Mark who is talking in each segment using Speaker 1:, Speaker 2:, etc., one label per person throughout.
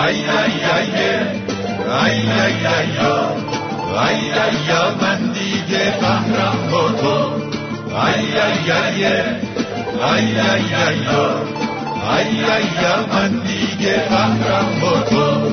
Speaker 1: ای من دیگه قهرم با تو. من دیگه قهرم با تو.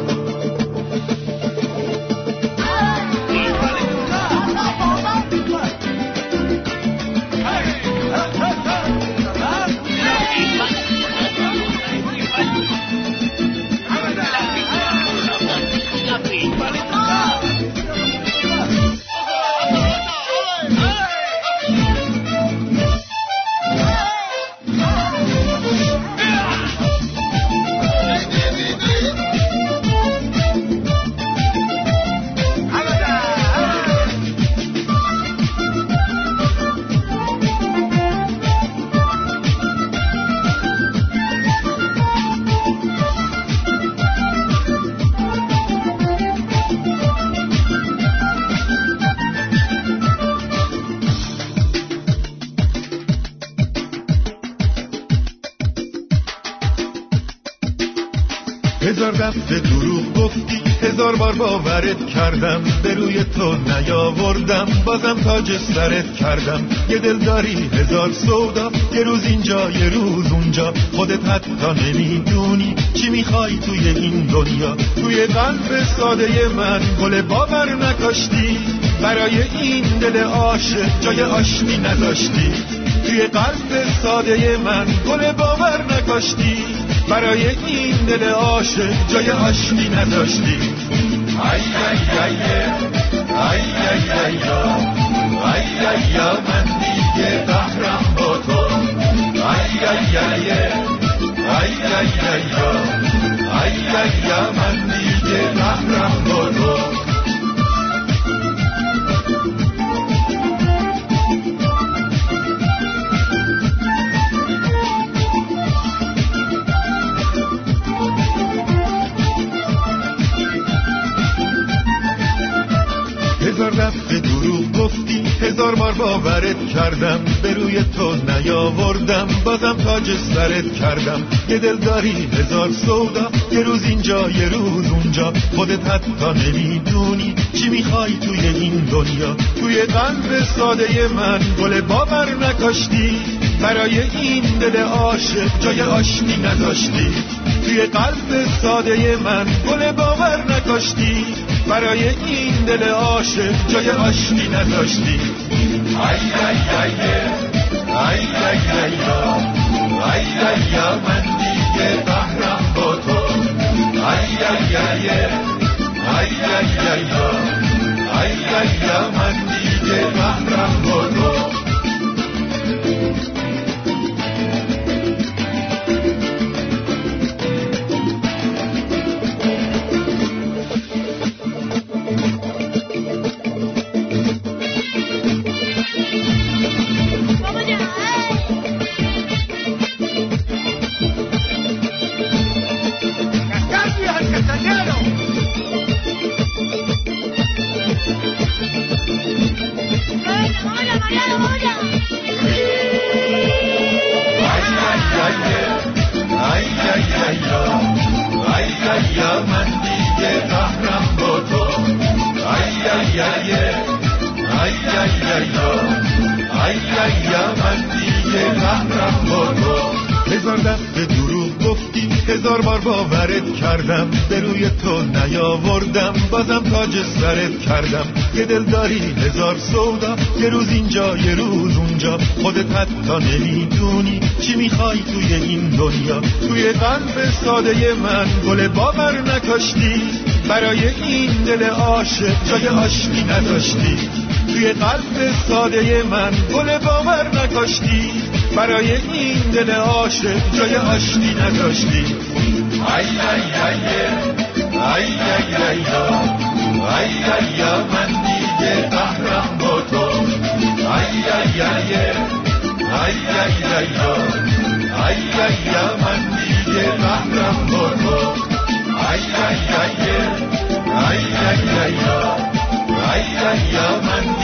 Speaker 1: هزار دفعه دروغ گفتی، هزار بار باورت کردم، به روی تو نیاوردم، بازم تاج سرت کردم. یه دل داری هزار سودا، یه روز اینجا یه روز اونجا، خودت حتی نمیدونی چی میخوای توی این دنیا. توی قلب ساده من گل باور نکاشتی، برای این دل عاشق جای آشتی نداشتی. توی قلب ساده من گل باور نکاشتی، برای این دل عاشق جای آشتی نداشتی. من دیگه قهرم با تو. من دیگه قهرم با تو. هزار دفعه دروغ گفتی، هزار بار باورت کردم، به روی تو نیاوردم، بازم تاج سرت کردم. یه دل داری هزار سودا، یه روز اینجا یه روز اونجا، خودت حتی نمیدونی چی میخوای توی این دنیا. توی قلب ساده من گل باور نکاشتی، برای این دل عاشق جای آشتی نداشتی. توی قلب ساده من گل باور نکاشتی، برای این دل عاشق جای آشتی نداشتی. من دیگه قهرم با تو. من دیگه قهرم با تو. من دیگه قهرم با تو. من دیگه قهرم با تو. هزار دفعه دروغ گفتی، هزار بار باورت کردم، به روی تو نیاوردم، بازم تاج سرت کردم. یه دل داری هزار سودا، یه روز اینجا یه روز اونجا، خودت حتی نمیدونی چی میخوای توی این دنیا. توی قلب ساده من گل باور نکاشتی، برای این دل عاشق جای آشتی نداشتی. توی قلب ساده من گل باور نکاشتی، برای این دل عاشق جای آشتی نداشتی. من دیگه قهرم با تو. من دیگه قهرم با تو. من